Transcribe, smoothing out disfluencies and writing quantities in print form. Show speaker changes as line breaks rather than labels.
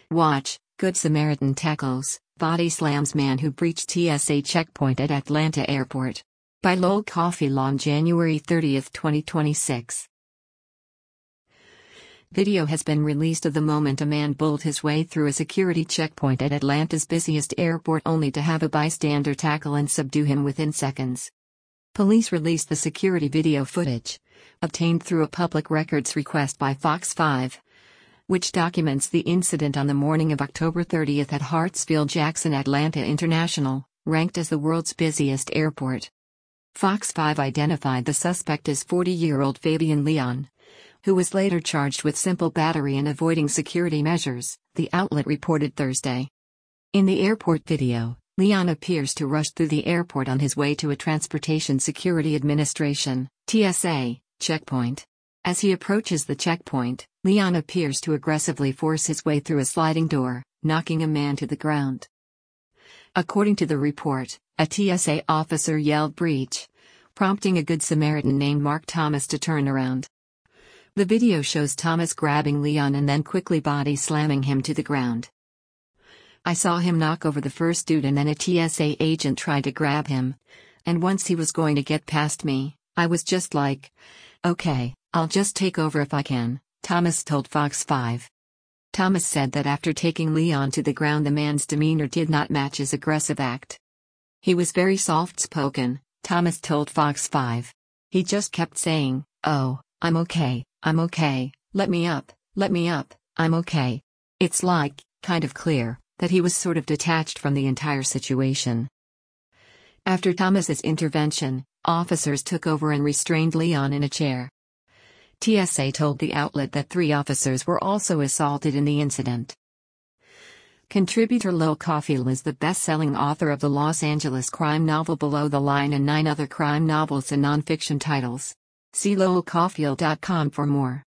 Watch, Good Samaritan tackles, body slams man who breached TSA checkpoint at Atlanta Airport. By Lowell Coffey on January 30, 2026. Video has been released of the moment a man bulled his way through a security checkpoint at Atlanta's busiest airport only to have a bystander tackle and subdue him within seconds. Police released the security video footage, obtained through a public records request by Fox 5, which documents the incident on the morning of October 30 at Hartsfield-Jackson Atlanta International, ranked as the world's busiest airport. Fox 5 identified the suspect as 40-year-old Fabian Leon, who was later charged with simple battery and avoiding security measures, the outlet reported Thursday. In the airport video, Leon appears to rush through the airport on his way to a Transportation Security Administration (TSA) checkpoint. As he approaches the checkpoint, Leon appears to aggressively force his way through a sliding door, knocking a man to the ground. According to the report, a TSA officer yelled "breach," prompting a Good Samaritan named Mark Thomas to turn around. The video shows Thomas grabbing Leon and then quickly body slamming him to the ground. "I saw him knock over the first dude and then a TSA agent tried to grab him. And once he was going to get past me, I was just like, okay, I'll just take over if I can," Thomas told Fox 5. Thomas said that after taking Leon to the ground the man's demeanor did not match his aggressive act. "He was very soft-spoken," Thomas told Fox 5. "He just kept saying, 'Oh, I'm okay, let me up, I'm okay.' It's like, kind of clear, that he was sort of detached from the entire situation." After Thomas's intervention, officers took over and restrained Leon in a chair. TSA told the outlet that 3 officers were also assaulted in the incident. Contributor Lowell Coffey is the best-selling author of the Los Angeles crime novel Below the Line and 9 other crime novels and nonfiction titles. See lowellcoffey.com for more.